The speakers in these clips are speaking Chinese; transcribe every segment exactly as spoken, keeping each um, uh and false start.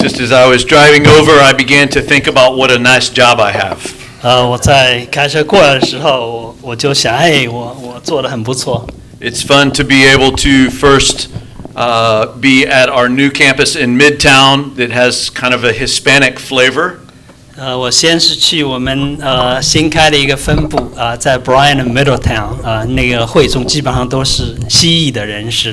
Just as I was driving over, I began to think about what a nice job I have. 呃，我在开车过来的时候，我我就想，哎，我我做得很不错。 It's fun to be able to first uh, be at our new campus in Midtown that has kind of a Hispanic flavor. 呃，我先是去我们呃新开的一个分部啊、呃，在 Bryan Middletown 啊、呃，那个会众基本上都是西裔的人士。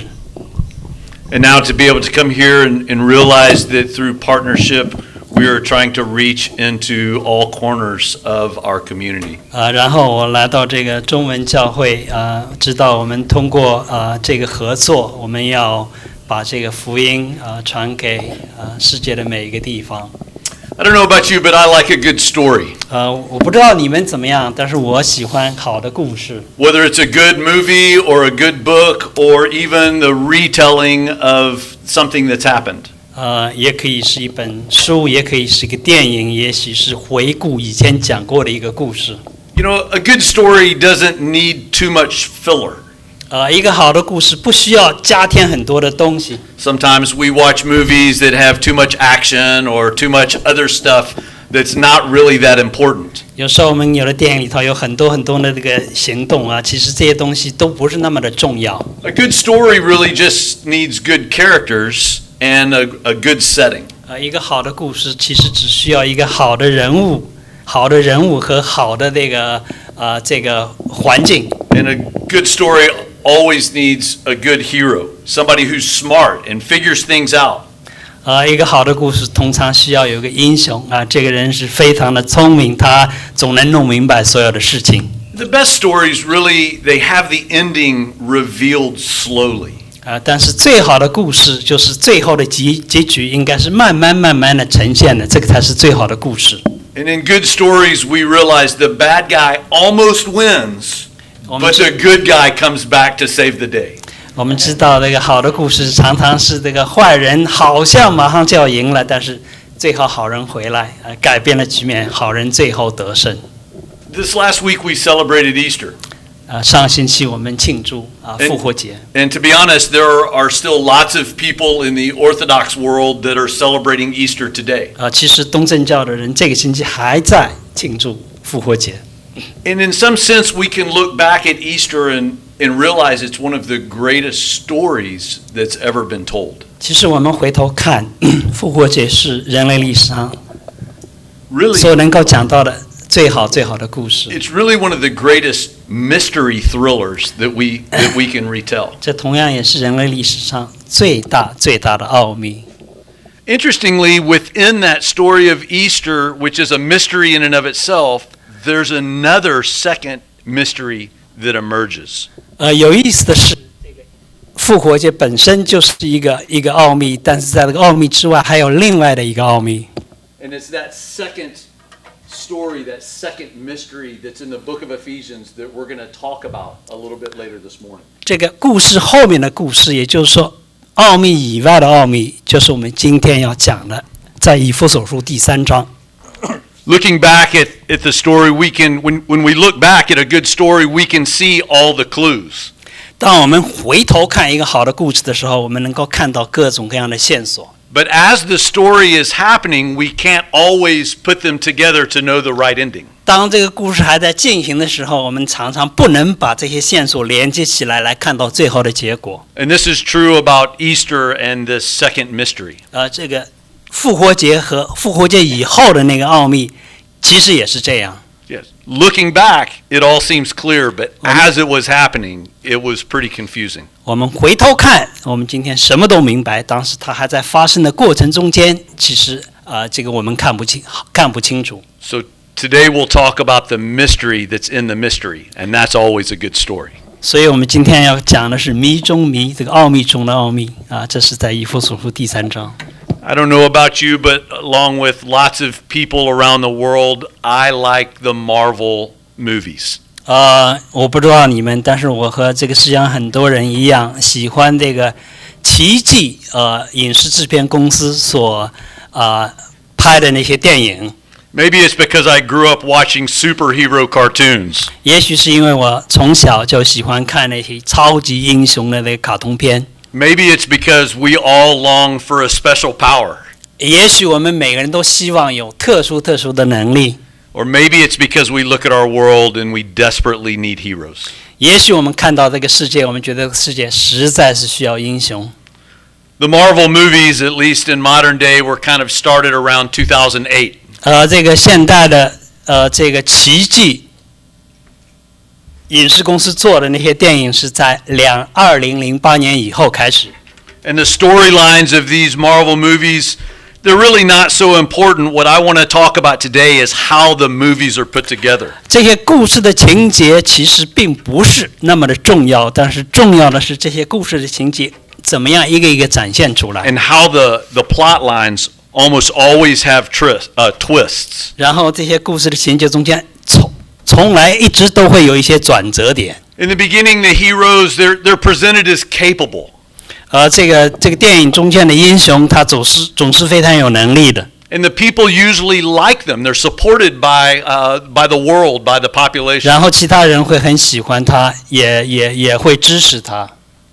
And now to be able to come here and, and realize that through partnership, we are trying to reach into all corners of our community. 啊、呃，然后我来到这个中文教会啊、呃，知道我们通过啊、呃、这个合作，我们要把这个福音啊、呃、传给啊、呃、世界的每一个地方。 I don't know about you, but I like a good story. 呃，我不知道你们怎么样，但是我喜欢好的故事。 Whether it's a good movie or a good book or even the retelling of something that's happened. 呃，也可以是一本书，也可以是一个电影，也许是回顾以前讲过的一个故事。 You know, a good story doesn't need too much filler. 呃，一个好的故事不需要加添很多的东西。 Sometimes we watch movies that have too much action or too much other stuff that's not really that important. 有时候我们有的电影里头有很多很多的这个行动啊，其实这些东西都不是那么的重要。 A good story really just needs good characters and a, a good setting. 呃，一个好的故事其实只需要一个好的人物、好的人物和好的这个呃这个环境。 And a good story always needs a good hero, somebody who's smart and figures things out. 呃，一个好的故事通常需要有个英雄啊，这个人是非常的聪明，他总能弄明白所有的事情。 The best stories really, they have the ending revealed slowly. 啊，但是最好的故事就是最后的结结局应该是慢慢慢慢的呈现的，这个才是最好的故事。 And in good stories, we realize the bad guy almost wins, but the good guy comes back to save the day. 我们知道这个好的故事常常是这个坏人好像马上就要赢了，但是最后好人回来，呃，改变了局面，好人最后得胜。 This last week we celebrated Easter. 啊，上星期我们庆祝啊复活节。 And to be honest, there are still lots of people in the Orthodox world that are celebrating Easter today. 啊，其实东正教的人这个星期还在庆祝复活节。 And in some sense, we can look back at Easter and and realize it's one of the greatest stories that's ever been told. 其实我们回头看，复活节是人类历史上 Really, 所能够讲到的最好最好的故事。 it's really one of the greatest mystery thrillers that we that we can retell. 这同样也是人类历史上最大最大的奥秘。 Interestingly, within that story of Easter, which is a mystery in and of itself, there's another second mystery that emerges. 呃，有意思的是，这个复活节本身就是一个一个奥秘，但是在这个奥秘之外，还有另外的一个奥秘。 And it's that second story, that second mystery that's in the book of Ephesians that we're going to talk about a little bit later this morning. 这个故事后面的故事，也就是说，奥秘以外的奥秘，就是我们今天要讲的，在以弗所书第三章。 Looking back at, at the story, we can when, when we look back at a good story, we can see all the clues. 当我们回头看一个好的故事的时候，我们能够看到各种各样的线索。 But as the story is happening, we can't always put them together to know the right ending. 当这个故事还在进行的时候，我们常常不能把这些线索连接起来，来看到最后的结果。 And this is true about Easter and this second mystery. 呃，这个复活节和复活节以后的那个奥秘，其实也是这样。 Yes. Looking back, it all seems clear, but as it was happening, it was pretty confusing. 我们回头看，我们今天什么都明白。当时它还在发生的过程中间，其实呃，这个我们看不清，看不清楚。 So today we'll talk about the mystery that's in the mystery, and that's always a good story. 所以我们今天要讲的是谜中谜，这个奥秘中的奥秘啊，这是在以弗所书第三章。 I don't know about you, but along with lots of people around the world, I like the Marvel movies. 呃，我不知道你们，但是我和这个世界上很多人一样，喜欢这个奇迹呃影视制片公司所呃拍的那些电影。 Maybe it's because I grew up watching superhero cartoons. 也许是因为我从小就喜欢看那些超级英雄的那个卡通片。 Maybe it's because we all long for a special power. 也许我们每个人都希望有特殊特殊的能力， Or maybe it's because we look at our world and we desperately need heroes. 也许我们看到这个世界，我们觉得这个世界实在是需要英雄。 The Marvel movies, at least in modern day, were kind of started around two thousand eight. 呃，这个现代的呃这个奇迹影视公司做的那些电影是在两二零零八年以后开始。 And the storylines of these Marvel movies, they're really not so important. What I want to talk about today is how the movies are put together. 这些故事的情节其实并不是那么的重要，但是重要的是这些故事的情节怎么样一个一个展现出来。 And how the, the plot lines almost always have twist, uh, twists. 然后这些故事的情节中间从从来一直都会有一些转折点。 In the beginning, the heroes, they're, they're presented as capable. 而这个这个电影中间的英雄，他总是总是非常有能力的。 And the people usually like them. They're supported by, uh, by the world, by the population. 然后其他人会很喜欢他，也也也会支持他。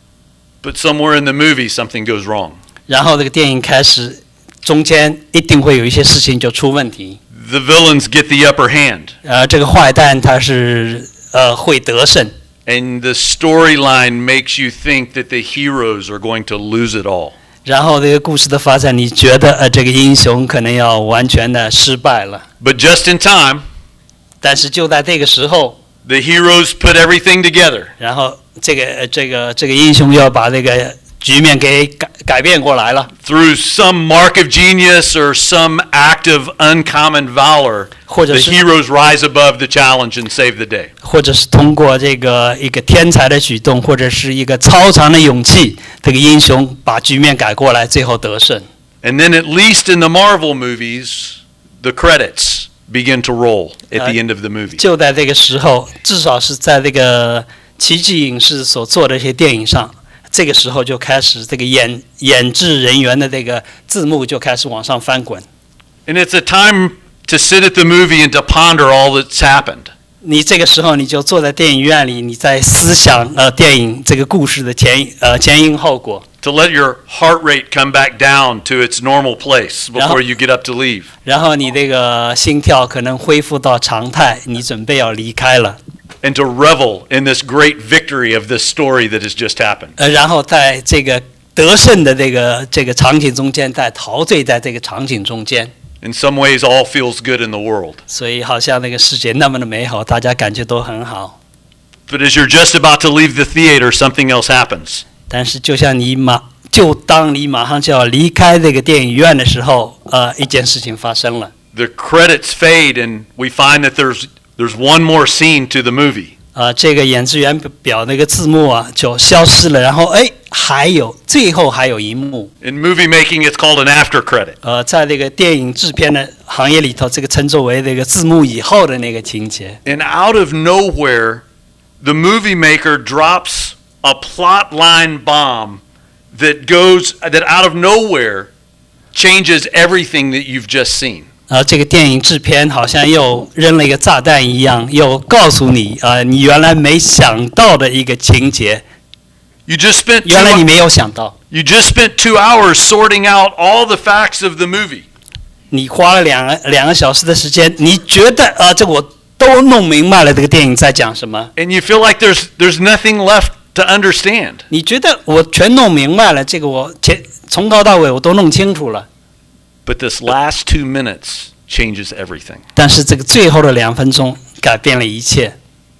But somewhere in the movie, something goes wrong. 然后这个电影开始，中间一定会有一些事情就出问题。 The villains get the upper hand. 呃，这个坏蛋他是呃会得胜。 And the storyline makes you think that the heroes are going to lose it all. 然后这个故事的发展，你觉得呃这个英雄可能要完全的失败了。 But just in time, 但是就在这个时候， the heroes put everything together. 然后这个呃这个这个英雄要把这个局面给改改变过来了。 Through some mark of genius or some act of uncommon valor, 或者 the 是 heroes rise above the challenge and save the day. 或者是通过这个一个天才的举动，或者是一个超常的勇气，这个英雄把局面改过来，最后得胜。 And then at least in the Marvel movies, the credits begin to roll at the end of the movie. 就在这个时候，至少是在这个奇迹影视所做的一些电影上，这个时候就开始这个演演制人员的这个字幕就开始往上翻滚。 And it's a time to sit at the movie and to ponder all that's happened. 你这个时候你就坐在电影院里，你在思想呃电影这个故事的前呃前因后果。 To let your heart rate come back down to its normal place before you get up to leave. 然后你这个心跳可能恢复到常态，你准备要离开了。 And to revel in this great victory of this story that has just happened. 呃，然后在这个得胜的这个这个场景中间，再陶醉在这个场景中间。 In some ways, all feels good in the world. 所以好像那个世界那么的美好，大家感觉都很好。 But as you're just about to leave the theater, something else happens. 但是就像你马，就当你马上就要离开这个电影院的时候，呃，一件事情发生了。 The credits fade, and we find that there's there's one more scene to the movie. 呃，这个演职员表那个字幕啊就消失了，然后哎，还有最后还有一幕。 In movie making, it's called an after credit. 呃，在这个电影制片的行业里头，这个称作为这个字幕以后的那个情节。 And out of nowhere, the movie maker drops a plot line bomb that goes that out of nowhere changes everything that you've just seen. 呃，这个电影制片好像又扔了一个炸弹一样，又告诉你啊、呃，你原来没想到的一个情节， You just spent 原来你 two, 没有想到， you just spent two hours sorting out all the facts of the movie. 你花了两个两个小时的时间，你觉得啊、呃，这我都弄明白了，这个电影在讲什么？ And you feel like there's there's nothing left to understand. 你觉得我全弄明白了，这个我前从头到尾我都弄清楚了。 But this last two minutes changes everything. 但是这个最后的两分钟改变了一切。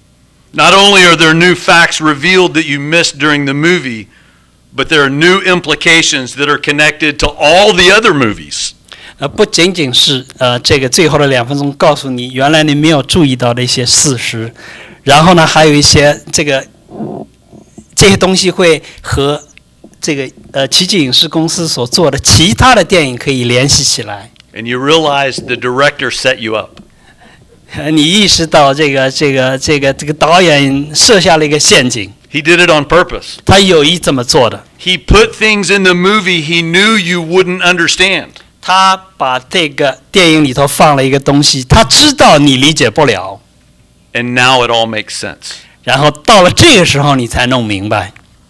Not only are there new facts revealed that you missed during the movie, but there are new implications that are connected to all the other movies. 呃，不仅仅是呃这个最后的两分钟告诉你原来你没有注意到的一些事实，然后呢还有一些这个这些东西会和这个呃奇迹影视公司所做的其他的电影可以联系起来。 And you realize the director set you up. 呃你意识到这个这个这个这个导演设下了一个陷阱， He did it on purpose. 他有意这么做的。 He put things in the movie he knew you wouldn't understand. 他把这个电影里头放了一个东西，他知道你理解不了， And now it all makes sense. 然后到了这个时候你才弄明白。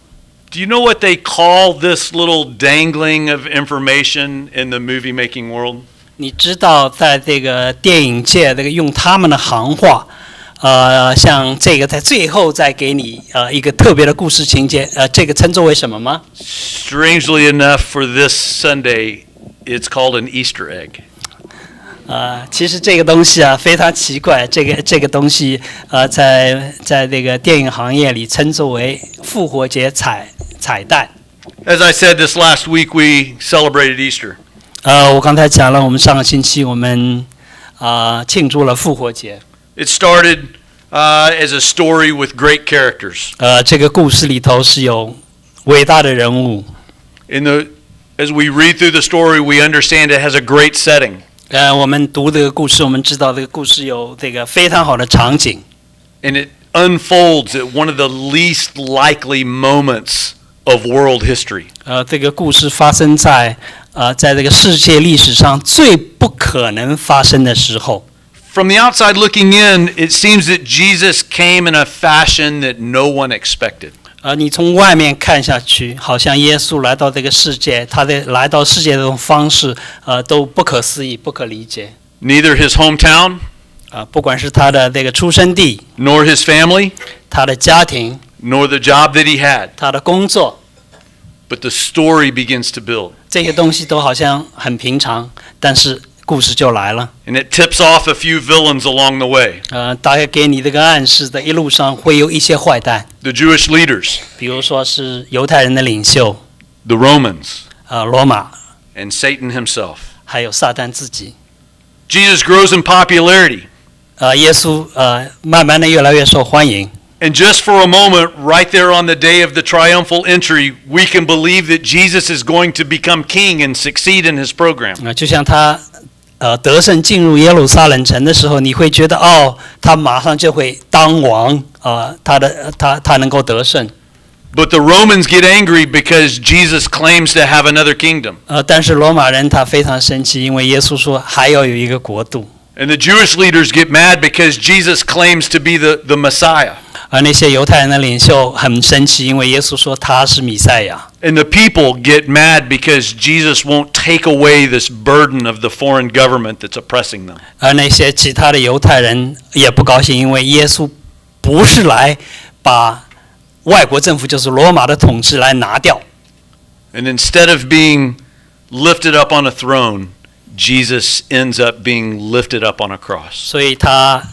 Do you know what they call this little dangling of information in the movie making world? 你知道，在这个电影界，这个用他们的行话，呃，像这个在最后再给你呃一个特别的故事情节，呃，这个称作为什么吗？ Strangely enough, for this Sunday, it's called an Easter egg. 呃，其实这个东西啊非常奇怪，这个这个东西呃，在在这个电影行业里称作为复活节彩彩蛋。 As I said, this last week we celebrated Easter. 呃，我刚才讲了，我们上个星期我们啊、呃、庆祝了复活节。 It started uh, as a story with great characters. 呃，这个故事里头是有伟大的人物。 In the, as we read through the story, we understand it has a great setting. 呃，我们读这个故事，我们知道这个故事有这个非常好的场景。 And it unfolds at one of the least likely moments of world history. 呃，这个故事发生在呃，在这个世界历史上最不可能发生的时候。 From the outside looking in, it seems that Jesus came in a fashion that no one expected. 呃，你从外面看下去，好像耶稣来到这个世界，他的来到世界的这种方式，呃，都不可思议、不可理解。 Neither his hometown, 啊、不管是他的这个出生地、 nor his family, 他的家庭、 nor the job that he had. 他的工作， But the story begins to build. 这些东西都好像很平常，但是故事就来了。 And it tips off a few villains along the way. 呃，大概给你这个暗示的，一路上会有一些坏蛋， The Jewish leaders, 比如说是犹太人的领袖， the Romans, 呃，罗马， and Satan himself. 还有撒旦自己。 Jesus grows in popularity. 呃，耶稣呃，慢慢的越来越受欢迎。 And just for a moment, right there on the day of the triumphal entry, we can believe that Jesus is going to become king and succeed in his program. 啊、就像他呃得胜进入耶路撒冷城的时候，你会觉得哦，他马上就会当王啊、呃他的他他能够得胜。 But the Romans get angry because Jesus claims to have another kingdom. 呃，但是罗马人他非常生气，因为耶稣说还要有一个国度。 And the Jewish leaders get mad because Jesus claims to be the, the Messiah. 而那些犹太人的领袖很生气，因为耶稣说他是弥赛亚。 And the people get mad because Jesus won't take away this burden of the foreign government that's oppressing them. 而那些其他的犹太人也不高兴，因为耶稣不是来把外国政府，就是罗马的统治来拿掉。 And instead of being lifted up on a throne, Jesus ends up being lifted up on a cross. 所以他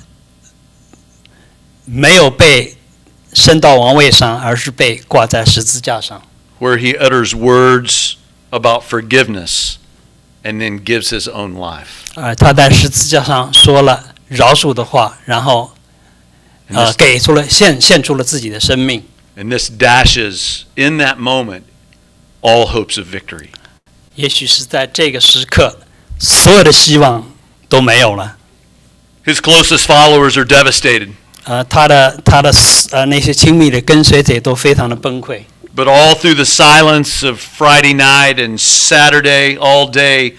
没有被升到王位上，而是被挂在十字架上。 Where he utters words about forgiveness and then gives his own life. 呃，他在十字架上说了饶恕的话，然后 And 呃 this, 给出了献献出了自己的生命。 and this dashes, in that moment, all hopes of victory. 也许是在这个时刻，所有的希望都没有了。 His closest followers are devastated. 呃，他的他的呃那些亲密的跟随者都非常的崩溃。 But all through the silence of Friday night and Saturday, all day,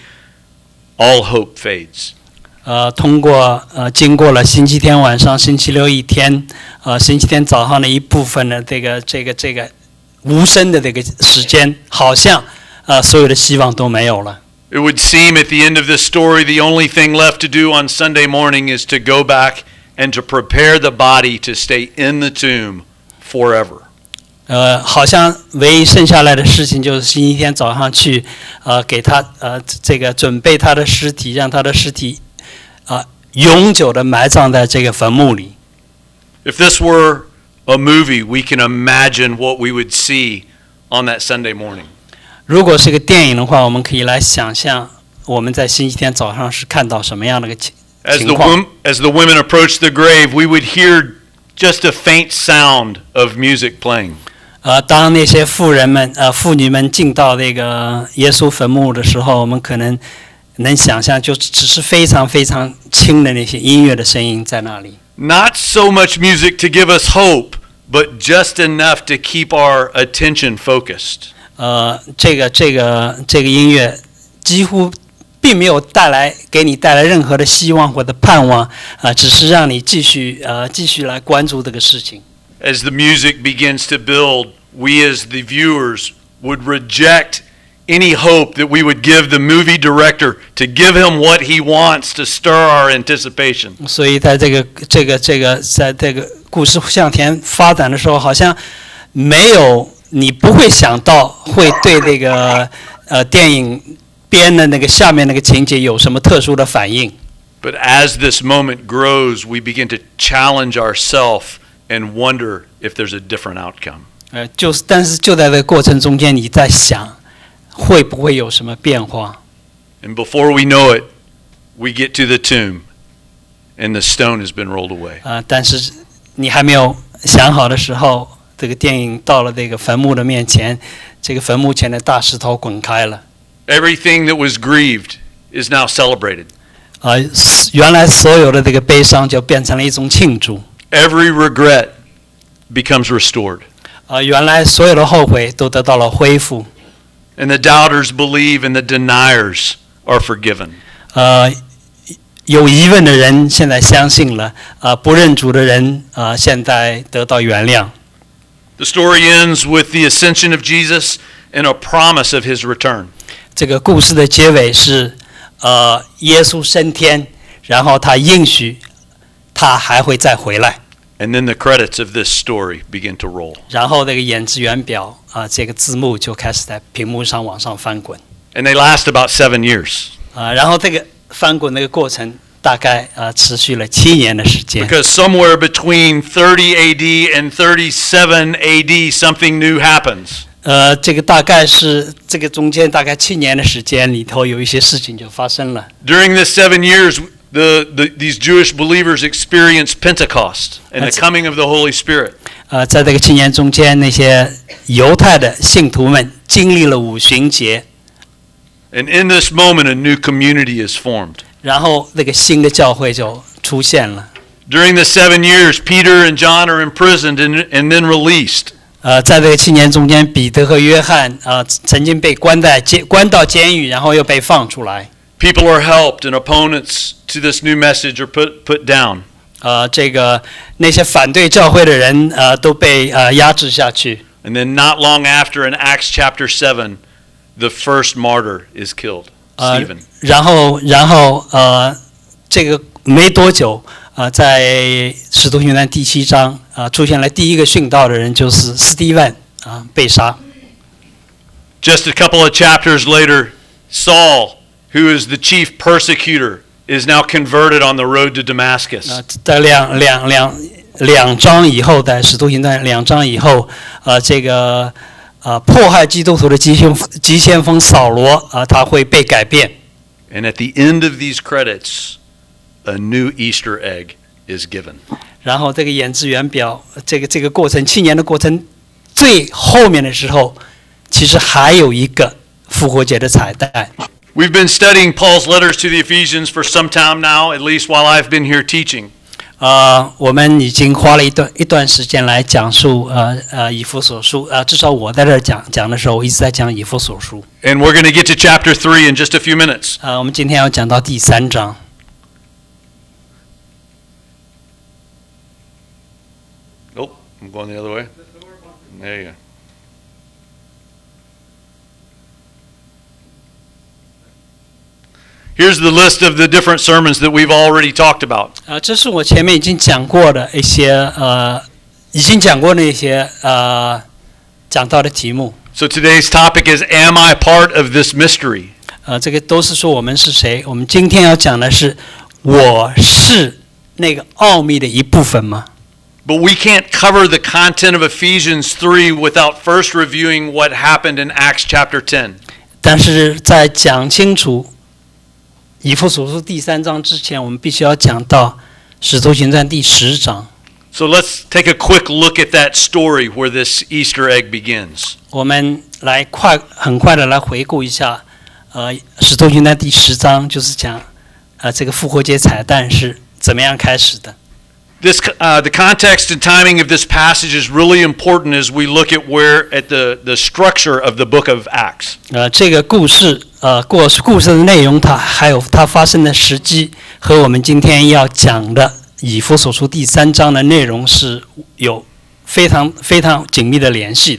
all hope fades. 呃，通过呃经过了星期天晚上、星期六一天，呃星期天早上的一部分的这个这个这个无声的这个时间，好像呃所有的希望都没有了。 It would seem at the end of this story, the only thing left to do on Sunday morning is to go back and to prepare the body to stay in the tomb forever. 呃，好像唯一剩下来的事情就是星期天早上去，呃，给他呃这个准备他的尸体，让他的尸体啊、呃、永久的埋葬在这个坟墓里。 If this were a movie, we can imagine what we would see on that Sunday morning. 如果是个电影的话，我们可以来想象我们在星期天早上是看到什么样的个情 As 情 the, 况。 wom- as the women approached the grave, we would hear just a faint sound of music playing. 呃，当那些妇人们、呃妇女们进到那个耶稣坟墓的时候，我们可能能想象，就只是非常非常轻的那些音乐的声音在那里。 Not so much music to give us hope, but just enough to keep our attention focused. 呃，这个这个这个音乐几乎并没有带来给你带来任何的希望或者盼望，啊、呃，只是让你继续呃继续来关注这个事情。 As the music begins to build, we as the viewers would reject any hope that we would give the movie director to give him what he wants to stir our anticipation. 所以在这个这个这个在这个故事向前发展的时候，好像没有你不会想到会对这个呃电影编的那个下面那个情节有什么特殊的反应。 But as this moment grows, we begin to challenge ourselves and wonder if there's a different outcome. 呃，就是但是就在这个过程中间，你在想会不会有什么变化？ And before we know it, we get to the tomb, and the stone has been rolled away. 啊、但是你还没有想好的时候，这个电影到了这个坟墓的面前，这个坟墓前的大石头滚开了。 Everything that was grieved is now celebrated. 啊、原来所有的这个悲伤就变成了一种庆祝。 Every regret becomes restored. 啊、原来所有的后悔都得到了恢复。 And the doubters believe, and the deniers are forgiven. 呃，有疑问的人现在相信了，啊、不认主的人啊、现在得到原谅。 The story ends with the ascension of Jesus and a promise of his return. 这个故事的结尾是，呃，耶稣升天，然后他应许他还会再回来。 And then the credits of this story begin to roll. 然后这个演职员表啊、这个字幕就开始在屏幕上往上翻滚。 And they last about seven years. 啊、然后这个翻滚那个过程大概啊、持续了七年的时间。 Because somewhere between thirty A D and thirty-seven A D, something new happens. 呃，这个大概是这个中间大概七年的时间里头，有一些事情就发生了。 During this seven years, the, the, these Jewish believers experienced Pentecost and the That's- coming of the Holy Spirit. 呃，在这个七年中间，那些犹太的信徒们经历了五旬节， And in this moment, a new community is formed. 然后那个新的教会就出现了。 During the seven years, Peter and John are imprisoned and, and then released. 呃，在这个七年中间，彼得和约翰啊、呃曾经被关在监关到监狱，然后又被放出来。 People are helped, and opponents to this new message are put, put down. 呃，这个那些反对教会的人呃都被呃压制下去。 And then not long after, in Acts chapter seven, the first martyr is killed, 呃 Stephen.， 然后然后呃，这个没多久呃，在《使徒行传》第七章啊、呃出现了第一个殉道的人，就是斯蒂芬啊、被杀。 Just a couple of chapters later, Saul, who is the chief persecutor, is now converted on the road to Damascus. 啊，在两两两两章以后，在《使徒行传》两章以后，呃，这个呃迫害基督徒的急先急先锋扫罗啊、他会被改变。 And at the end of these credits, a new Easter egg is given. 然后这个演职员表，这个这个过程七年的过程，最后面的时候，其实还有一个复活节的彩蛋。 We've been studying Paul's letters to the Ephesians for some time now, at least while I've been here teaching. 呃，我们已经花了一段一段时间来讲述呃呃以弗所书，呃，至少我在这儿讲讲的时候，我一直在讲以弗所书。 And we're going to get to chapter three in just a few minutes. 呃，我们今天要讲到第三章。 Oh, I'm going the other way. There you go. Here's the list of the different sermons that we've already talked about. 呃，这是我前面已经讲过的一些呃，已经讲过的一些呃讲到的题目。 So today's topic is, am I part of this mystery? 呃，这个都是说我们是谁。我们今天要讲的是，我是那个奥秘的一部分吗？ But we can't cover the content of Ephesians three without first reviewing what happened in Acts chapter ten. 但是在讲清楚以弗所书第三章之前，我们必须要讲到使徒行传第十章。 So let's take a quick look at that story where this Easter egg begins. 我们来快很快的来回顾一下，呃，使徒行传第十章就是讲，呃，这个复活节彩蛋是怎么样开始的。 This, uh, the context and timing of this passage is really important as we look at where at the, the structure of the book of Acts. 呃，这个故事，呃，故事故事的内容，它还有它发生的时机，和我们今天要讲的以弗所书第三章的内容是有非常非常紧密的联系的。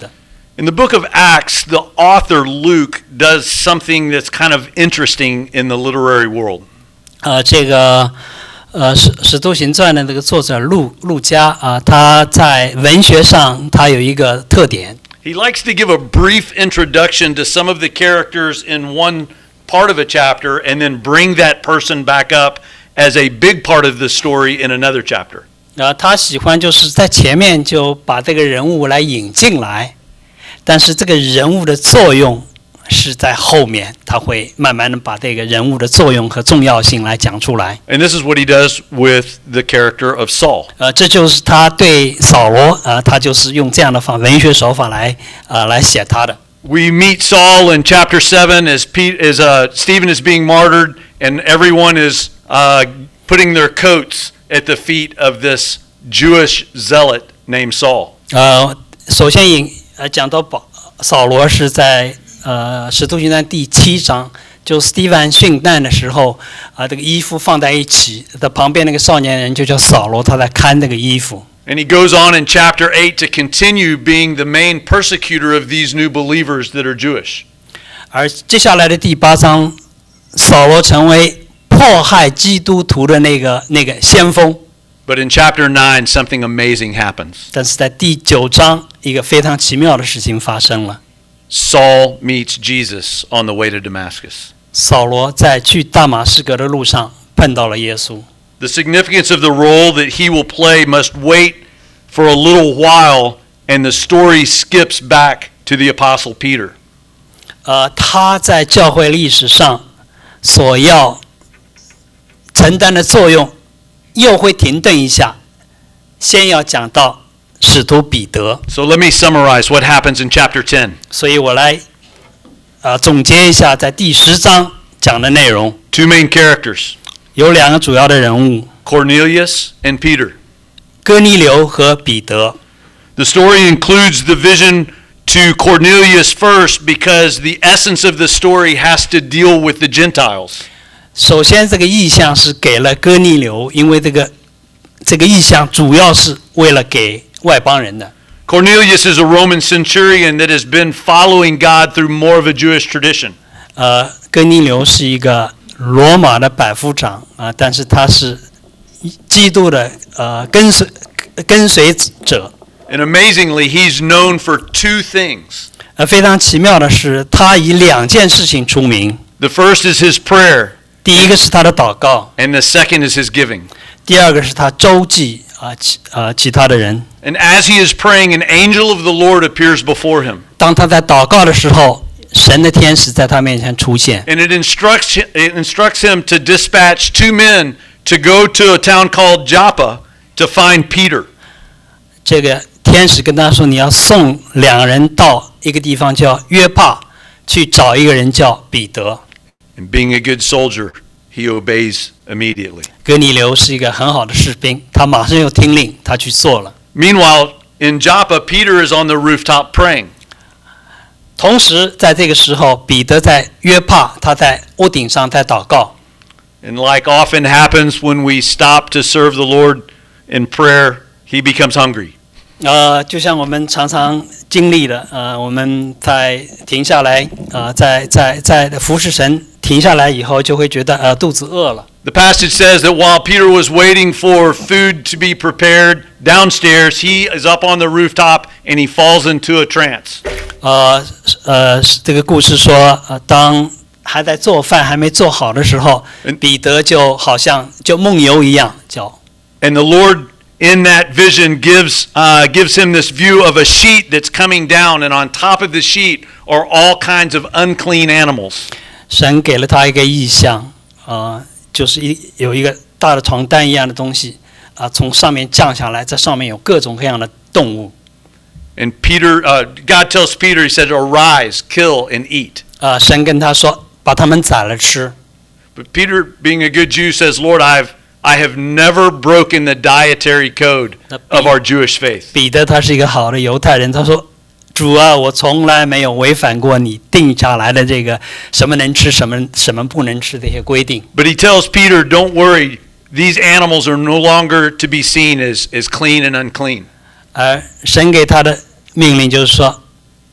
In the book of Acts, the author Luke does something that's kind of interesting in the literary world. 呃，这个呃《使使徒行传》的这个作者路路加啊、呃，他在文学上他有一个特点， He likes to give a brief introduction to some of the characters in one part of a chapter and then bring that person back up as a big part of the story in another chapter. 呃，他喜欢就是在前面就把这个人物来引进来，但是这个人物的作用是在后面，他会慢慢的把这个人物的作用和重要性来讲出来。 And this is what he does with the character of Saul. 呃，这就是他对扫罗，呃，他就是用这样的方文学手法来，呃，来写他的。 We meet Saul in chapter seven as, Pete, as uh, Stephen is being martyred, and everyone is uh, putting their coats at the feet of this Jewish zealot named Saul. 呃，首先引呃讲到保扫罗是在呃《使徒行传》第七章，就斯蒂凡殉难的时候，啊、呃，这个衣服放在一起，的旁边那个少年人就叫扫罗，他在看那个衣服。 And he goes on in chapter eight to continue being the main persecutor of these new believers that are Jewish. 而接下来的第八章，扫罗成为迫害基督徒的那个那个先锋。 But in chapter nine, something amazing happens. 但是在第九章，一个非常奇妙的事情发生了。 Saul meets Jesus on the way to Damascus. 扫罗在去大马士革的路上碰到了耶稣。 The significance of the role that he will play must wait for a little while, and the story skips back to the Apostle Peter. 呃，他在教会历史上所要承担的作用，又会停顿一下，先要讲到使徒彼得。 So let me summarize what happens in chapter ten. 所以我来呃总结一下在第十章讲的内容。 Two main characters, 有两个主要的人物， Cornelius and Peter. 哥尼流和彼得。 The story includes the vision to Cornelius first because the essence of the story has to deal with the Gentiles. 首先，这个意象是给了哥尼流，因为这个这个意象主要是为了给外邦人的。 Cornelius is a Roman centurion that has been following God through more of a Jewish tradition. 呃，哥尼流是一个罗马的百夫长啊、呃，但是他是基督的呃跟随跟随者。 And amazingly, he's known for two things. 呃，非常奇妙的是，他以两件事情出名。 The first is his prayer, 第一个是他的祷告， and the second is his giving. 第二个是他周济啊其呃其他的人。 And as he is praying, an angel of the Lord appears before him. 当他在祷告的时候，神的天使在他面前出现。 And it instructs, it instructs him to dispatch two men to go to a town called Joppa to find Peter. 这个天使跟他说：“你要送两人到一个地方叫约帕，去找一个人叫彼得。” And being a good soldier, he obeys immediately. 哥尼流是一个很好的士兵，他马上就听令，他去做了。 Meanwhile, in Joppa, Peter is on the rooftop praying. 同时，在这个时候，彼得在约帕，他在屋顶上在祷告。 And like often happens when we stop to serve the Lord in prayer, he becomes hungry. 呃，就像我们常常经历的，呃，我们在停下来，呃，在在在服侍神停下来以后，就会觉得呃肚子饿了。 The passage says that while Peter was waiting for food to be prepared downstairs, he is up on the rooftop and he falls into a trance. 呃呃，这个故事说，呃，当还在做饭还没做好的时候，彼得就好像就梦游一样，叫。 And the Lord in that vision gives uh, gives him this view of a sheet that's coming down, and on top of the sheet are all kinds of unclean animals. 神给了他一个意象，呃，就是一有一个大的床单一样的东西，啊、呃，从上面降下来，在上面有各种各样的动物。 And Peter, uh, God tells Peter, he said, "Arise, kill and eat." 啊、呃，神跟他说，把他们宰了吃。 But Peter, being a good Jew, says, "Lord, I've I have never broken the dietary code of our Jewish faith." 彼得他是一个好的犹太人，他说：“主啊，我从来没有违反过你定下来的这个什么能吃、什么什么不能吃这些规定。” But he tells Peter, "Don't worry, these animals are no longer to be seen as as clean and unclean." 而神给他的命令就是说，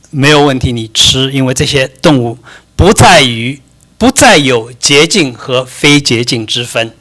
没有问题，你吃，因为这些动物不在于不再有洁净和非洁净之分。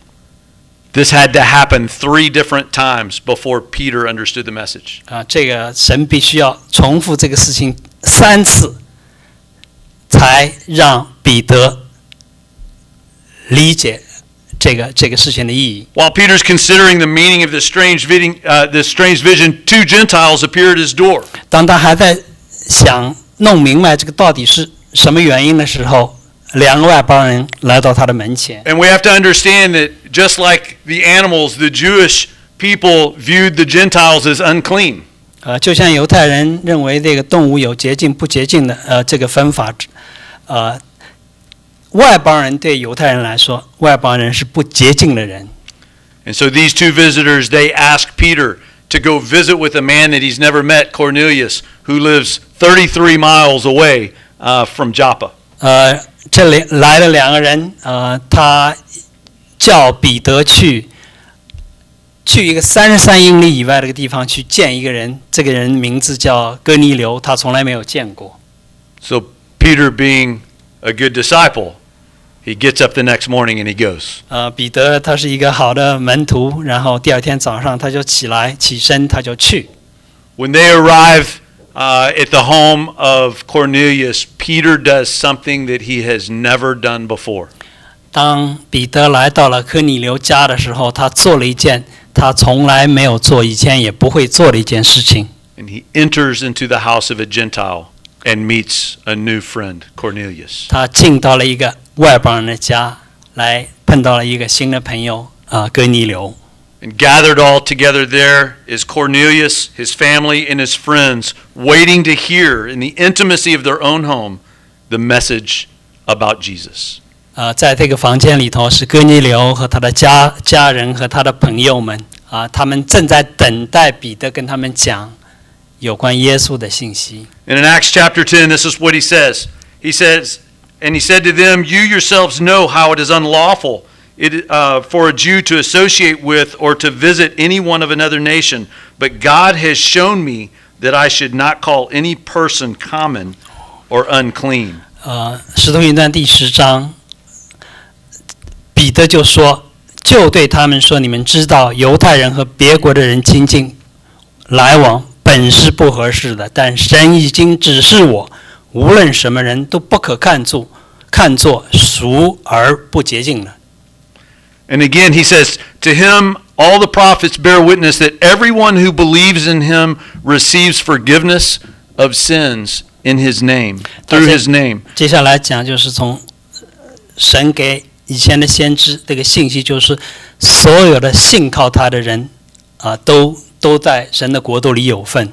This had to happen three different times before Peter understood the message. 啊，这个神必须要重复这个事情三次，才让彼得理解这个这个事情的意义。 While Peter's considering the meaning of this strange vision, uh, this strange vision, two Gentiles appear at his door. 当他还在想弄明白这个到底是什么原因的时候，两个外邦人来到他的门前。 And we have to understand that just like the animals, the Jewish people viewed the Gentiles as unclean. 呃，就像犹太人认为这个动物有洁净不洁净的呃这个分法，呃，外邦人对犹太人来说，外邦人是不洁净的人。 And so these two visitors, they ask Peter to go visit with a man that he's never met, Cornelius, who lives thirty-three miles away uh, from Joppa. 呃，这里来了两个人，呃，他叫彼得去去一个三十三英里以外的一个地方去见一个人，这个人名字叫哥尼流，他从来没有见过。 So Peter, being a good disciple, he gets up the next morning and he goes. 呃，彼得他是一个好的门徒，然后第二天早上他就起来起身，他就去。 When they arrive uh, at the home of Cornelius, Peter does something that he has never done before. 当彼得来到了哥尼流家的时候，他做了一件他从来没有做，以前也不会做的一件事情。 And he enters into the house of a Gentile and meets a new friend, Cornelius. 他进到了一个外邦人的家，来碰到了一个新的朋友啊，哥尼流。 And gathered all together there is Cornelius, his family, and his friends, waiting to hear in the intimacy of their own home the message about Jesus. 啊，在这个房间里头是哥尼流和他的家家人和他的朋友们啊，他们正在等待彼得跟他们讲有关耶稣的信息。 And in Acts chapter ten, this is what he says. He says, and he said to them, "You yourselves know how it is unlawful it, uh, for a Jew to associate with or to visit anyone of another nation, but God has shown me that I should not call any person common or unclean." 呃，使徒行传第十章，彼得就说，就对他们说：“你们知道，犹太人和别国的人亲近来往本是不合适的，但神已经指示我，无论什么人都不可看作看作俗而不洁净的。” And again, he says, "To him all the prophets bear witness that everyone who believes in him receives forgiveness of sins in his name, through his name." 接下来讲就是从神给以前的先知这个信息，就是所有的信靠他的人啊，都都在神的国度里有份。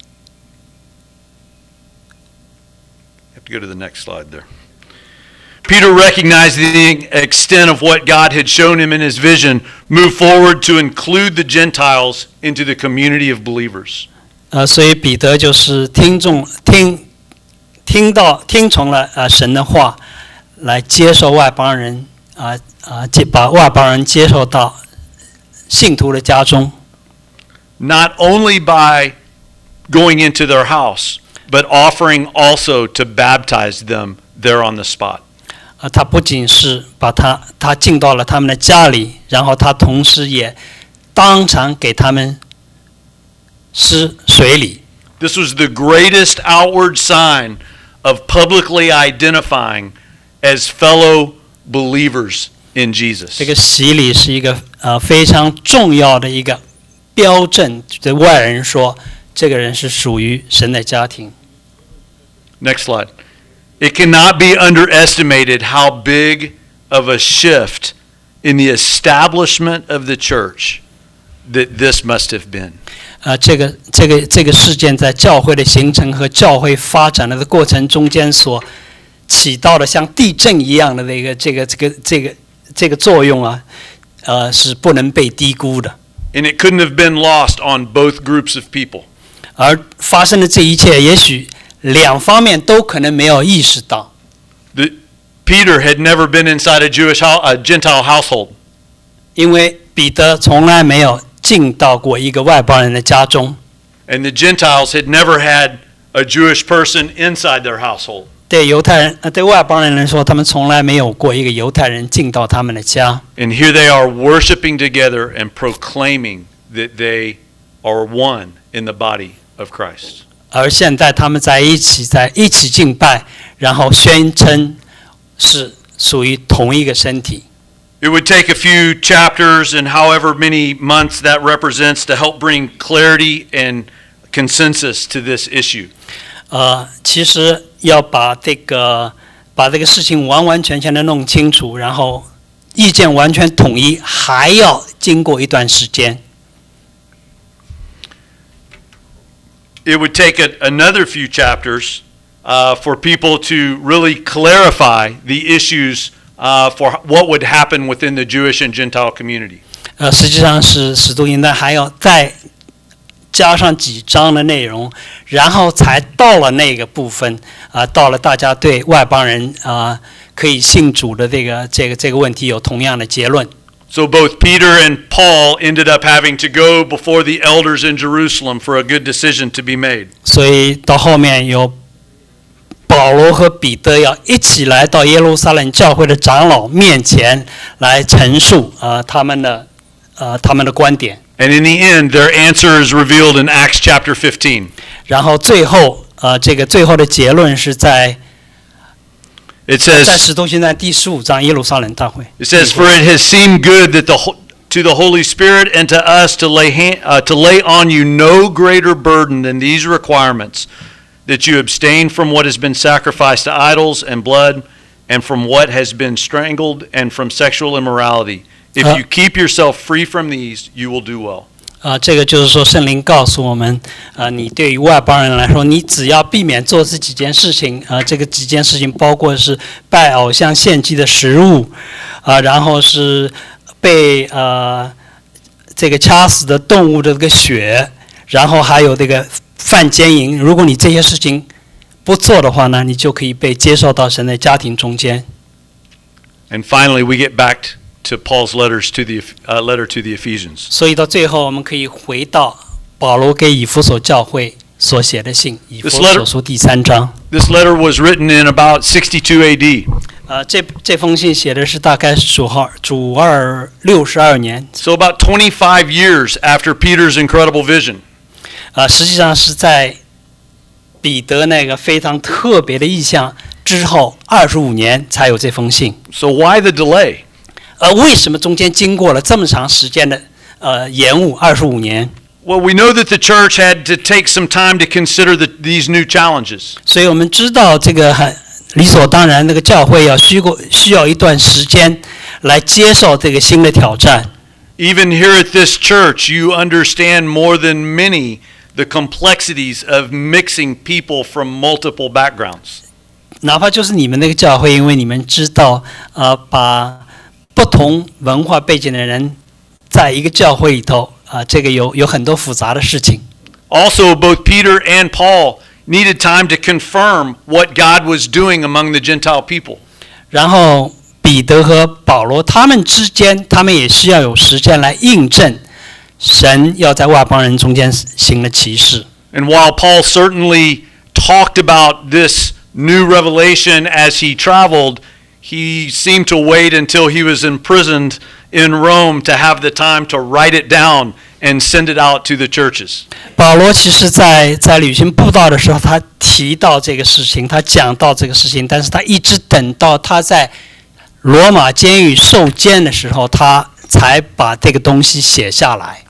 You have to go to the next slide there. Peter recognized the extent of what God had shown him in his vision, moved forward to include the Gentiles into the community of believers. 呃，所以彼得就是听众听听到听从了呃神的话，来接受外邦人啊啊，接把外邦人接受到信徒的家中。 Not only by going into their house, but offering also to baptize them there on the spot. 啊，他不仅是把他他进到了他们的家里，然后他同时也当场给他们施水礼。 This was the greatest outward sign of publicly identifying as fellow believers in Jesus. 这个洗礼是一个呃非常重要的一个标证，对外人说这个人是属于神的家庭。 Next slide. It cannot be underestimated how big of a shift in the establishment of the church that this must have been. 呃，这个这个这个事件在教会的形成和教会发展的过程中间所起到的像地震一样的这个这个这个这个这个作用啊，呃，是不能被低估的。 And it couldn't have been lost on both groups of people. 而发生的这一切，也许两方面都可能没有意识到。 The, Peter had never been inside a Jewish, a Gentile household. 因为彼得从来没有进到过一个外邦人的家中。 And the Gentiles had never had a Jewish person inside their household. 对犹太人，呃，对外邦人来说，他们从来没有过一个犹太人进到他们的家。 And here they are worshiping together and proclaiming that they are one in the body of Christ. 而现在他们在一起，在一起敬拜，然后宣称是属于同一个身体。 It would take a few chapters and however many months that represents to help bring clarity and consensus to this issue. 呃，其实要把这个把这个事情完完全全的弄清楚，然后意见完全统一，还要经过一段时间。 It would take a, another few chapters uh, for people to really clarify the issues uh, for what would happen within the Jewish and Gentile community. 呃，实际上是使徒行传还要再加上几章的内容，然后才到了那个部分啊、呃，到了大家对外邦人啊、呃、可以信主的这个这个这个问题有同样的结论。 So both Peter and Paul ended up having to go before the elders in Jerusalem for a good decision to be made. 所以到后面有保罗和彼得要一起来到耶路撒冷教会的长老面前来陈述啊、呃、他们的呃他们的观点。 And in the end, their answer is revealed in Acts chapter fifteen. 然后最后呃这个最后的结论是在 It 在 says, 使徒行传第十五章耶路撒冷大会。 it says, "For it has seemed good that the ho- to the Holy Spirit and to us to lay hand, uh, to lay on you no greater burden than these requirements, that you abstain from what has been sacrificed to idols and blood, and from what has been strangled, and from sexual immorality. If Uh, you keep yourself free from these, you will do well." 啊、这个就是说，圣灵告诉我们，啊、你对于外邦人来说，你只要避免做这几件事情，啊、这个几件事情包括是拜偶像献祭的食物，啊、然后是被呃这个掐死的动物的这个血，然后还有这个犯奸淫。如果你这些事情不做的话呢，你就可以被接受到神的家庭中间。 And finally, we get back to Paul's letters to the uh, letter to the Ephesians. 所以到最后，我们可以回到保罗给以弗所教会所写的信，以弗 This letter- 所书第三章。 This letter was written in about sixty-two A D. 呃，这这封信写的是大概是主二主二六十二年， So about twenty-five years after Peter's incredible vision. 呃，实际上是在彼得那个非常特别的意象之后二十五年才有这封信。 So why the delay? 呃，为什么中间经过了这么长时间的呃延误二十五年？ Well, we know that the church had to take some time to consider the, these new challenges. 所以我们知道这个很理所当然，那个教会要需过需要一段时间来接受这个新的挑战。 Even here at this church, you understand more than many the complexities of mixing people from multiple backgrounds. 哪怕就是你们那个教会，因为你们知道，呃，把不同文化背景的人在一个教会里头，啊、呃，这个有有很多复杂的事情。 Also, both Peter and Paul needed time to confirm what God was doing among the Gentile people. 然后彼得和保罗他们之间，他们也需要有时间来印证神要在外邦人中间行的奇事。 And while Paul certainly talked about this new revelation as he traveled, he seemed to wait until he was imprisoned in Rome to have the time to write it down and send it out to the churches. 保罗其实在在旅行布道的时候，他提到这个事情，他讲到这个事情，但是他一直等到他在罗马监狱受监的时候，他才把这个东西写下来。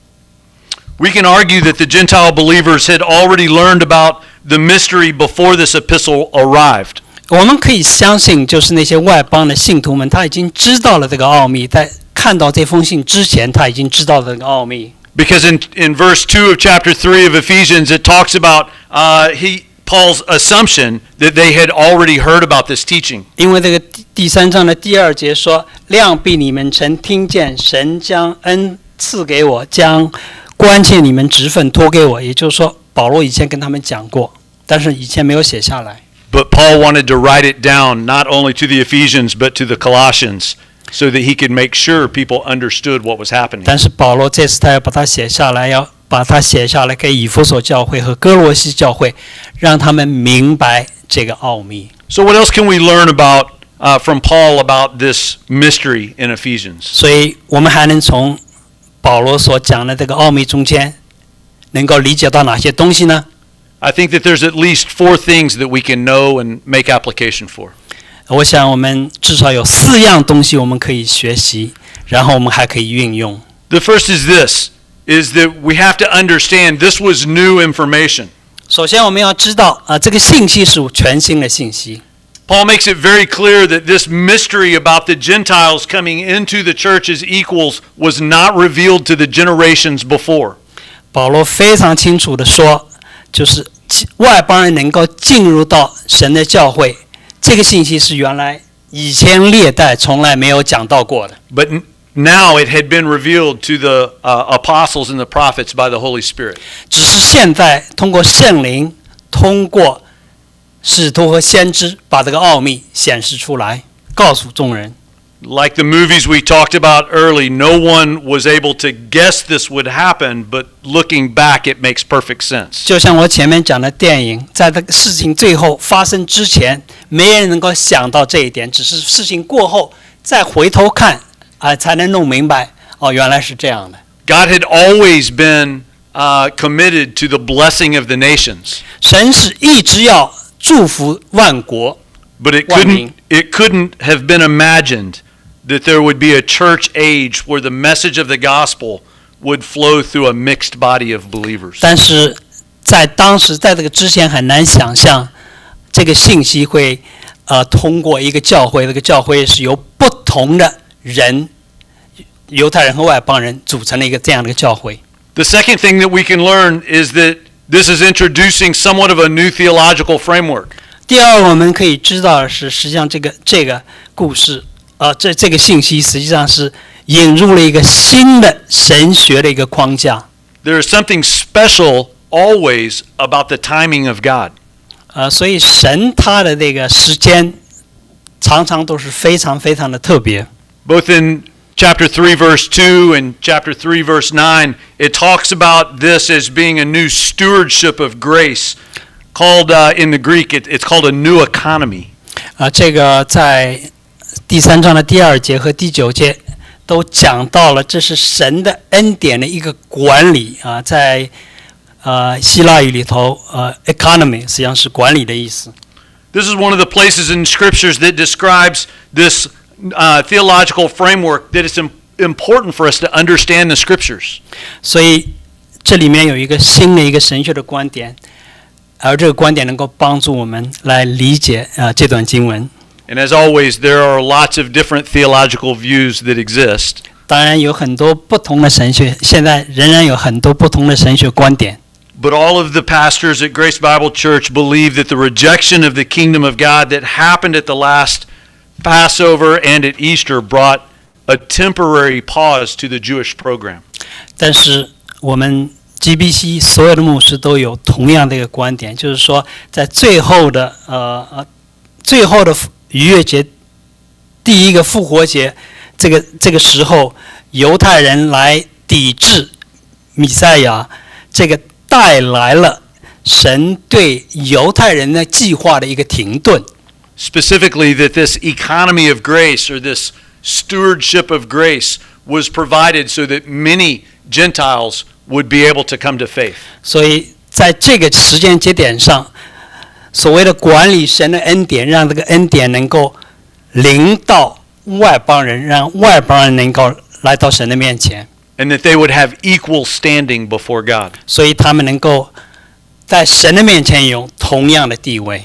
We can argue that the Gentile believers had already learned about the mystery before this epistle arrived. 我们可以相信，就是那些外邦的信徒们，他已经知道了这个奥秘，在看到这封信之前，他已经知道了这个奥秘。 Because in, in verse two of chapter three of Ephesians, it talks about uh, he, Paul's assumption that they had already heard about this teaching. 因为这个第第三章的第二节说：“量必你们曾听见神将恩赐给我，将关切你们职分托给我。”也就是说，保罗以前跟他们讲过，但是以前没有写下来。 But Paul wanted to write it down not only to the Ephesians but to the Colossians so that he could make sure people understood what was happening. 但是保罗这次他要把它写下来，要把它写下来给以弗所教会和哥罗西教会，让他们明白这个奥秘。 So what else can we learn about uh, from Paul about this mystery in Ephesians? 所以我们还能从保罗所讲的这个奥秘中间，能够理解到哪些东西呢？ I think that there's at least four things that we can know and make application for. 我想我们至少有四样东西我们可以学习，然后我们还可以运用。 The first is this, is that we have to understand this was new information. 首先我们要知道啊、呃，这个信息是全新的信息。 Paul makes it very clear that this mystery about the Gentiles coming into the church as equals was not revealed to the generations before. 保罗非常清楚地说，就是外邦人能够进入到神的教会，这个信息是原来以前历代从来没有讲到过的。 But now it had been revealed to the uh, apostles and the prophets by the Holy Spirit. 只是现在通过圣灵，通过使徒和先知，把这个奥秘显示出来，告诉众人。 Like the movies we talked about early, no one was able to guess this would happen, but looking back, it makes perfect sense. 就像我前面讲的电影，在这个事情最后发生之前，没人能够想到这一点，只是事情过后再回头看，啊、呃，才能弄明白，哦，原来是这样的。 God had always been uh, committed to the blessing of the nations. 神是一直要祝福万国， But it 万 couldn't, 民。 it couldn't have been imagined that there would be a church age where the message of the gospel would flow through a mixed body of believers. 但是在当时，在这个之前很难想象，这个信息会呃通过一个教会，这个教会是由不同的人，犹太人和外邦人组成了一个这样的一个教会。 The second thing that we can learn is that this is introducing somewhat of a new theological framework. 第二，我们可以知道的是，实际上这个这个故事，呃，这这个信息实际上是引入了一个新的神学的一个框架。 There is something special always about the timing of God. 呃，所以神他的这个时间常常都是非常非常的特别。 Both in chapter three, verse two, and chapter three, verse nine, it talks about this as being a new stewardship of grace, called uh, in the Greek, it, it's called a new economy. 啊、呃，这个在第三章的第二节和第九节都讲到了，这是神的恩典的一个管理啊，在呃希腊语里头，呃 economy 实际上是管理的意思。 This is one of the places in scriptures that describes this uh, theological framework that it's im- important for us to understand the scriptures. 所以这里面有一个新的一个神学的观点，而这个观点能够帮助我们来理解啊、呃、这段经文。 And as always, there are lots of different theological views that exist. 当然有很多不同的神学，现在仍然有很多不同的神学观点。 But all of the pastors at Grace Bible Church believe that the rejection of the kingdom of God that happened at the last Passover and at Easter brought a temporary pause to the Jewish program. 但是我们 G B C 所有的牧师都有同样的一个观点，就是说，在最后的呃呃最后的逾越节，第一个复活节，这个这个时候，犹太人来抵制弥赛亚，这个带来了神对犹太人的计划的一个停顿。 Specifically, that this economy of grace or this stewardship of grace was provided so that many Gentiles would be able to come to faith. 所以在这个时间节点上，所谓的管理神的恩典，让这个恩典能够临到外邦人，让外邦人能够来到神的面前， And that they would have equal standing before God. 所以他们能够在神的面前有同样的地位。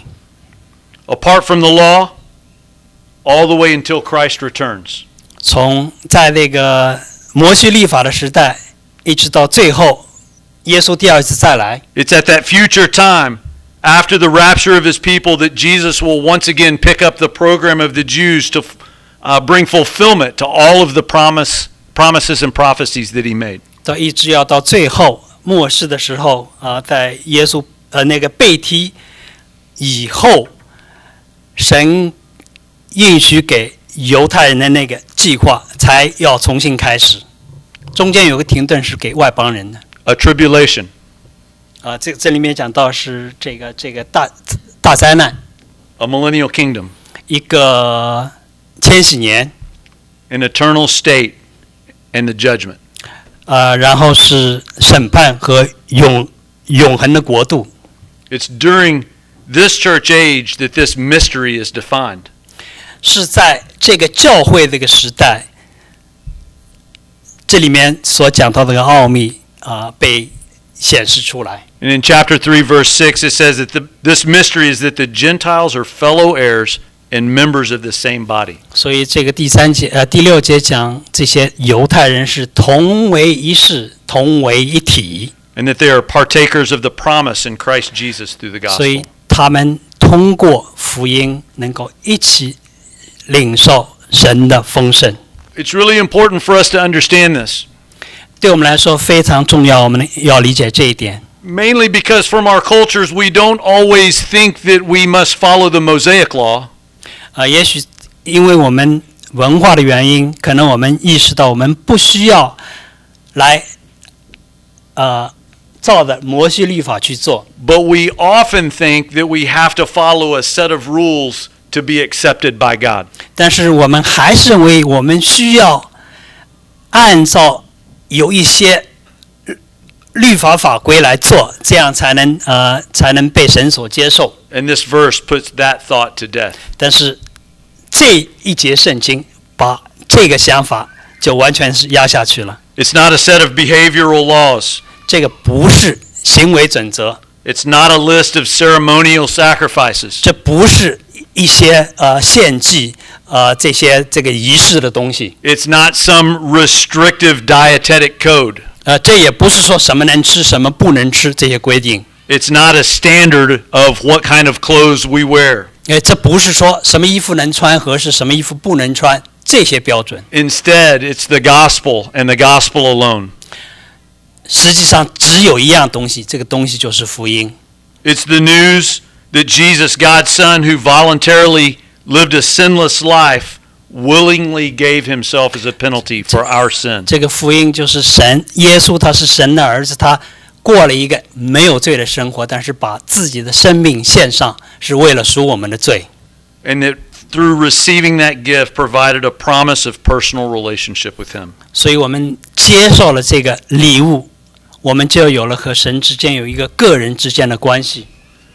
Apart from the law, all the way until Christ returns. 从在那个摩西律法的时代，一直到最后，耶稣第二次再来。 It's at that future time, after the rapture of his people, that Jesus will once again pick up the program of the Jews to uh, bring fulfillment to all of the promise, promises and prophecies that he made. 到一直要到最后末世的时候啊、呃，在耶稣呃那个被提以后，神应许给犹太人的那个计划才要重新开始，中间有个停顿是给外邦人的。 a tribulation, 啊，这这里面讲到是这个这个大大灾难， a millennial kingdom, 一个千禧年， an eternal state, and the judgment. 呃，然后是审判和永永恒的国度。 It's during this church age that this mystery is defined. 是在这个教会这个时代，这里面所讲到的这个奥秘啊、呃，被显示出来。 And in chapter three, verse six, it says that the, this mystery is that the Gentiles are fellow heirs and members of the same body. 所以这个第三节呃第六节讲这些犹太人是同为一事，同为一体， And that they are partakers of the promise in Christ Jesus through the 所以 gospel. 他们通过福音能够一起领受神的丰盛。 It's really important for us to understand this, 对我们来说非常重要，我们要理解这一点。 mainly because from our cultures we don't always think that we must follow the Mosaic law. 呃，也许因为我们文化的原因，可能我们意识到我们不需要来呃照着摩西律法去做， But we often think that we have to follow a set of rules to be accepted by God. 但是我们还是认为我们需要按照有一些律法法规来做，这样才能呃才能被神所接受。 And this verse puts that thought to death. 但是这一节圣经把这个想法就完全是压下去了。 It's not a set of behavioral laws. 这个不是行为准则， It's not a list of ceremonial sacrifices. 这不是一些呃献祭呃这些这个仪式的东西， It's not some restrictive dietetic code. 呃，这也不是说什么能吃什么不能吃这些规定， It's not a standard of what kind of clothes we wear. 呃，这不是说什么衣服能穿合适，什么衣服不能穿这些标准。 Instead, it's the gospel and the gospel alone. 实际上只有一样东西，这个东西就是福音。 It's the news that Jesus, God's Son, who voluntarily lived a sinless life, willingly gave himself as a penalty for our sin. 这个福音就是神，耶稣他是神的儿子，他过了一个没有罪的生活，但是把自己的生命献上，是为了赎我们的罪。 And that through receiving that gift provided a promise of personal relationship with him. 所以我们接受了这个礼物，我们就有了和神之间有一个个人之间的关系。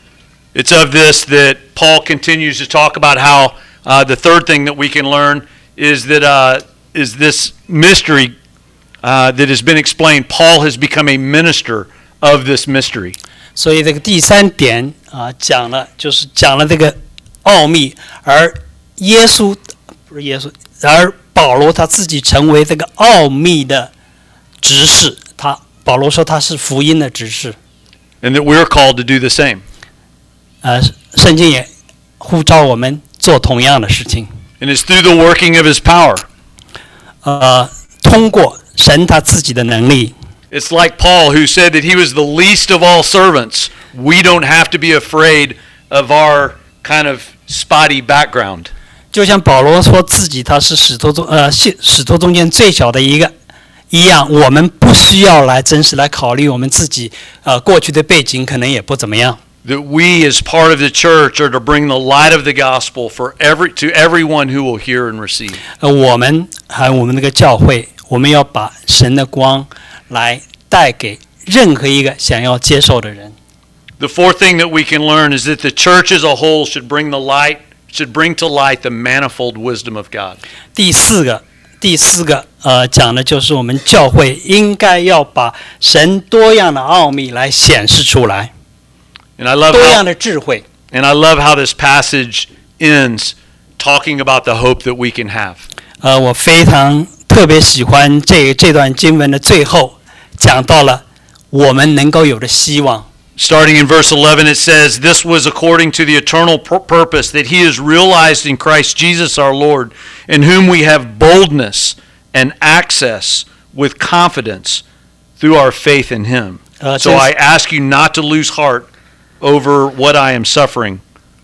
It's of this that Paul continues to talk about how uh, the third thing that we can learn is that uh, is this mystery uh, that has been explained. Paul has become a minister of this mystery. 所以这个第三点啊、讲了就是讲了这个奥秘，而耶稣不是耶稣，而保罗他自己成为这个奥秘的执事。他保罗说他是福音的执事。 And that we're called to do the same. 呃，圣经也呼召我们做同样的事情。 And it's through the working of his power. 呃，通过神他自己的能力。 It's like Paul, who said that he was the least of all servants. We don't have to be afraid of our kind of spotty background. 就像保罗说自己他是使徒中呃信使徒中间最小的一个一样，我们不需要来真实来考虑我们自己呃过去的背景可能也不怎么样。 That we, as part of the church, are to bring the light of the gospel for every to everyone who will hear and receive. 呃，我们还有我们那个教会，我们要把神的光来带给任何一个想要接受的人。 The fourth thing that we can learn is that the church as a whole should bring the light, should bring to light the manifold wisdom of God. 第四个，第四个呃讲的就是我们教会应该要把神多样的奥秘来显示出来， And I love 多 how, 样的智慧。 and I love how this passage ends talking about the hope that we can have. 呃，我非常特别喜欢这这段经文的最后讲到了我们能够有的希望。 Starting in verse eleven, it says, "This was according to the eternal pur- purpose that he is realized in Christ Jesus our Lord, in whom we have boldness and access with confidence through our faith in him." Uh, so this- I ask you not to lose heart over what I am suffering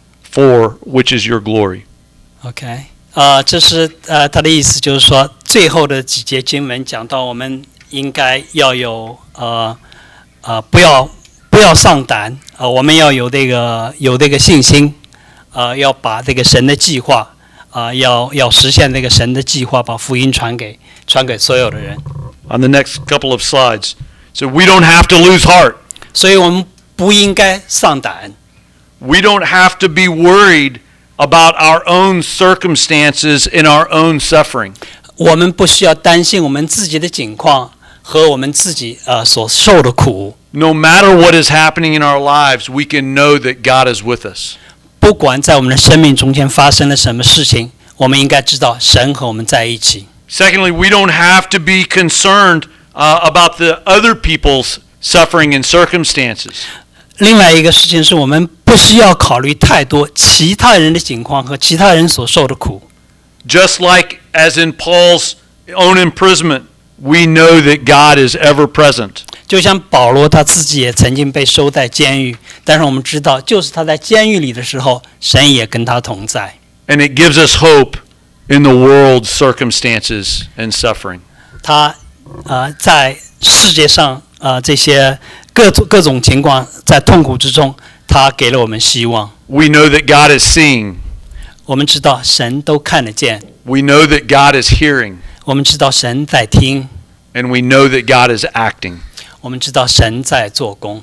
for, which is your glory. OK， 呃，这是呃他的意思，就是说最后的几节经文讲到我们应该要有呃呃不要不要上胆，呃我们要有这个有这个信心，呃要把这个神的计划，啊、呃、要要实现这个神的计划，把福音传给传给所有的人。 On the next couple of slides, so we don't have to lose heart. 所以我们不应该上胆。 We don't have to be worried about our own circumstances and our own suffering. 我们不需要担心我们自己的境况和我们自己呃所受的苦。 No matter what is happening in our lives, we can know that God is with us. 不管在我们的生命中间发生了什么事情，我们应该知道神和我们在一起。 Secondly, we don't have to be concerned uh, about the other people's suffering and circumstances. 另外一个事情是我们不需要考虑太多其他人的情况和其他人所受的苦。 Just like as in Paul's own imprisonment, we know that God is ever present. 就像保罗他自己也曾经被收在监狱，但是我们知道，就是他在监狱里的时候，神也跟他同在。 And it gives us hope in the world's circumstances and suffering. 他呃在世界上呃这些各种各种情况，在痛苦之中，他给了我们希望。 We know that God is seeing. 我们知道神都看得见。 We know that God is hearing. 我们知道神在听。 And we know that God is acting. 我们知道神在做工。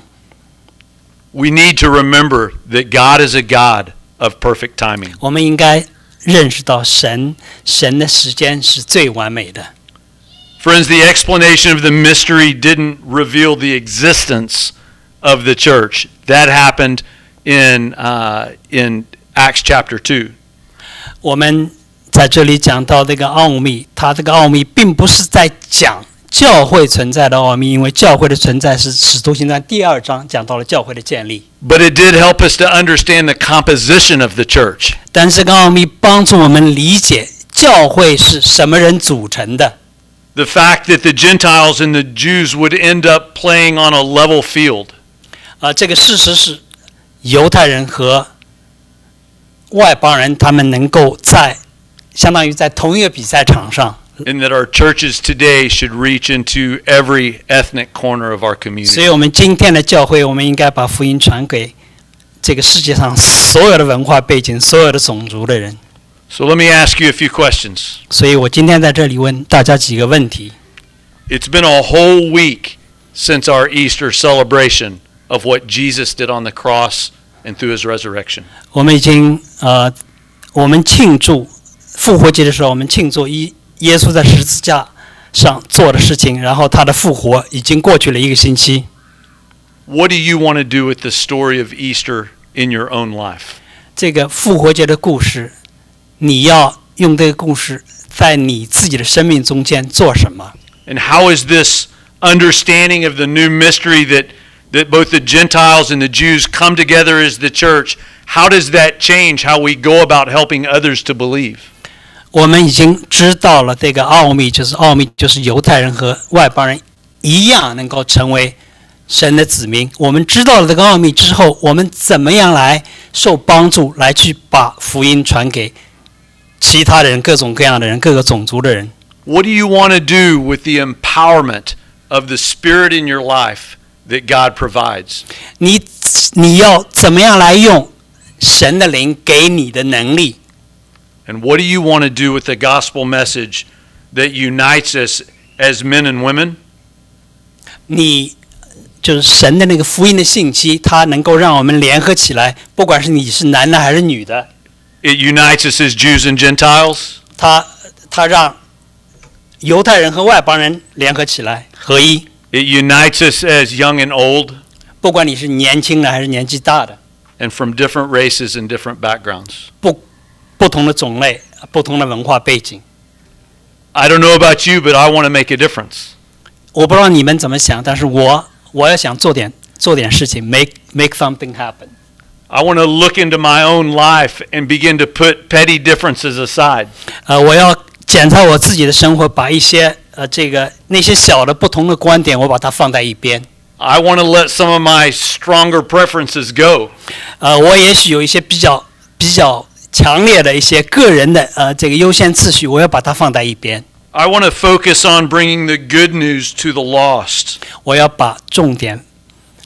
We need to remember that God is a God of perfect timing. 我们应该认识到神神的时间是最完美的。 Friends, the explanation of the mystery didn't reveal the existence of the church. That happened in uh, in Acts chapter two. 我们在这里讲到这个奥秘，它这个奥秘并不是在讲教会存在的奥秘，因为教会的存在是使徒行传第二章讲到了教会的建立。 But it did help us to understand the composition of the church. 但这个奥秘帮助我们理解教会是什么人组成的。 The fact that the Gentiles and the Jews would end up playing on a level field. 啊、呃，这个事实是犹太人和外邦人他们能够在相当于在同一个比赛场上。 And that our churches today should reach into every ethnic corner of our community. 所以我们今天的教会，我们应该把福音传给这个世界上所有的文化背景、所有的种族的人。 So let me ask you a few questions. 所以我今天在这里问大家几个问题。 It's been a whole week since our Easter celebration of what Jesus did on the cross and through his resurrection. 我们已经呃，我们庆祝复活节的时候，我们庆祝一耶稣在十字架上做的事情，然后他的复活已经过去了一个星期。 What do you want to do with the story of Easter in your own life? 这个复活节的故事，你要用这个故事在你自己的生命中间做什么？ And how is this understanding of the new mystery that that both the Gentiles and the Jews come together as the church, how does that change how we go about helping others to believe? 我们已经知道了这个奥秘，就是奥秘就是犹太人和外邦人一样能够成为神的子民。我们知道了这个奥秘之后，我们怎么样来受帮助，来去把福音传给其他人、各种各样的人、各个种族的人？ What do you want to do with the empowerment of the Spirit in your life that God provides? 你你要怎么样来用神的灵给你的能力？ And what do you want to do with the gospel message that unites us as men and women? 你就是神的那个福音的信息，它能够让我们联合起来，不管是你是男的还是女的。 It unites us as Jews and Gentiles. 它它让犹太人和外邦人联合起来合一。 It unites us as young and old. 不管你是年轻的还是年纪大的， And from different races and different backgrounds. 不不同的种类、不同的文化背景。 I don't know about you, but I want to make a difference. 我不知道你们怎么想，但是我我要想做点做点事情 ，make make something happen。 I want to look into my own life and begin to put petty differences aside. 呃，我要检查我自己的生活，把一些呃这个那些小的不同的观点，我把它放在一边。 I want to let some of my stronger preferences go. 呃，我也许有一些比较比较强烈的一些个人的呃这个优先次序，我要把它放在一边。 I want to focus on bringing the good news to the lost. 我要把重点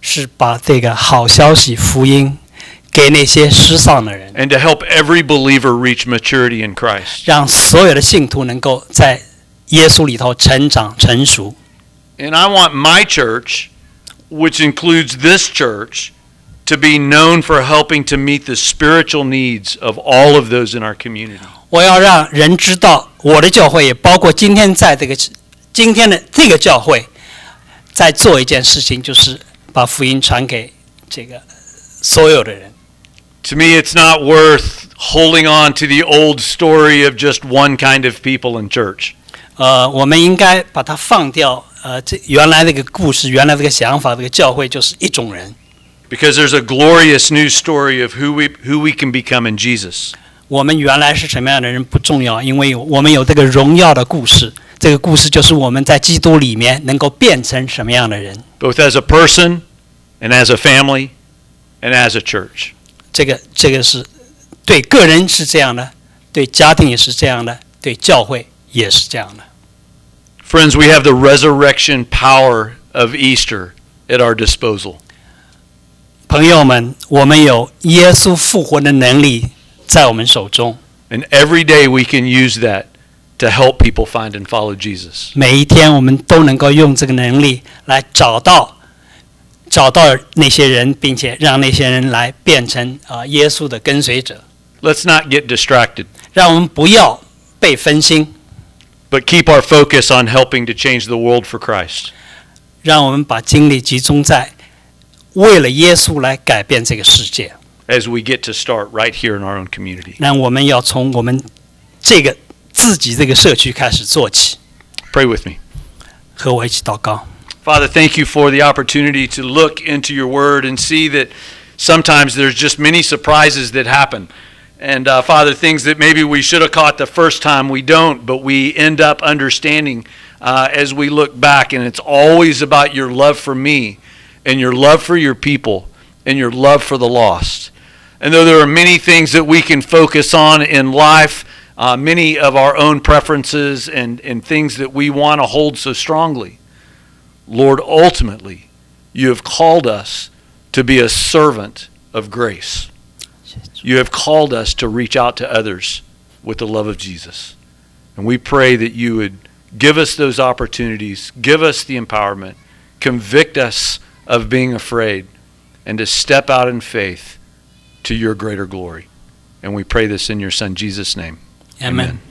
是把这个好消息福音给那些失丧的人， and to help every believer reach maturity in Christ. 让所有的信徒能够在耶稣里头成长成熟。 And I want my church, which includes this church, to be known for helping to meet the spiritual needs of all of those in our community. 我要让人知道，我的教会也包括今天在这个今天的这个教会，在做一件事情，就是把福音传给这个所有的人。 To me, it's not worth holding on to the old story of just one kind of people in church. 呃，我们应该把它放掉。呃，这原来那个故事，原来这个想法，这个教会就是一种人。 Because there's a glorious new story of who we who we can become in Jesus. 我们原来是什么样的人不重要，因为我们有这个荣耀的故事。这个故事就是我们在基督里面能够变成什么样的人。 Both as a person and as a family and as a church. 这个这个是对个人是这样的，对家庭也是这样的，对教会也是这样的。 Friends, we have the resurrection power of Easter at our disposal. 朋友们，我们有耶稣复活的能力在我们手中， And every day we can use that to help people find and follow Jesus. 每一天我们都能够用这个能力来找到找到那些人，并且让那些人来变成啊、呃、耶稣的跟随者。 Let's not get distracted, 让我们不要被分心， but keep our focus on helping to change the world for Christ. 让我们把精力集中在为了耶稣来改变这个世界。 As we get to start right here in our own community. 那我们要从我们这个自己这个社区开始做起。 Pray with me. 和我一起祷告。 Father, thank you for the opportunity to look into your word and see that sometimes there's just many surprises that happen. And uh, Father, things that maybe we should have caught the first time, we don't, but we end up understanding uh, as we look back. And it's always about your love for me and your love for your people and your love for the lost. And though there are many things that we can focus on in life, uh, many of our own preferences and, and things that we want to hold so strongly, Lord, ultimately, you have called us to be a servant of grace. You have called us to reach out to others with the love of Jesus. And we pray that you would give us those opportunities, give us the empowerment, convict us of being afraid, and to step out in faith to your greater glory. And we pray this in your Son, Jesus' name. Amen.